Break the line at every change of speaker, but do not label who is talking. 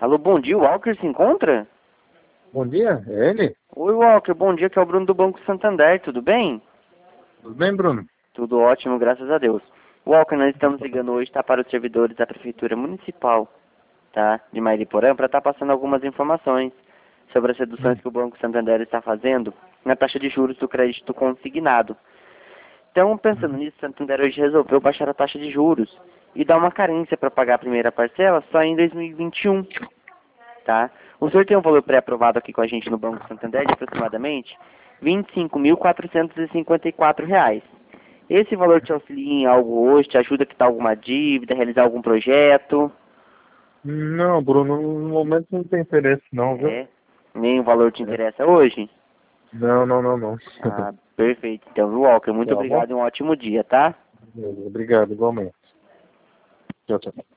Alô, bom dia, o Walker se encontra?
Bom dia, é ele?
Oi, Walker, bom dia, que é o Bruno do Banco Santander, tudo bem?
Tudo bem, Bruno?
Tudo ótimo, graças a Deus. Walker, nós estamos ligando hoje, tá, para os servidores da Prefeitura Municipal, tá, de Mairiporã, para estar passando algumas informações sobre as reduções que o Banco Santander está fazendo na taxa de juros do crédito consignado. Então, pensando nisso, o Santander hoje resolveu baixar a taxa de juros e dar uma carência para pagar a primeira parcela só em 2021, tá? O senhor tem um valor pré-aprovado aqui com a gente no Banco Santander de aproximadamente R$ 25.454. Esse valor te auxilia em algo hoje, te ajuda a quitar alguma dívida, realizar algum projeto?
Não, Bruno, no momento não tem interesse não, viu?
É? Nem o valor te
É.
interessa hoje?
Não, não, não, não.
Ah, perfeito. Então, Walker, muito
Tá bom?
obrigado e um ótimo dia, tá?
Obrigado, igualmente. Tchau, tchau.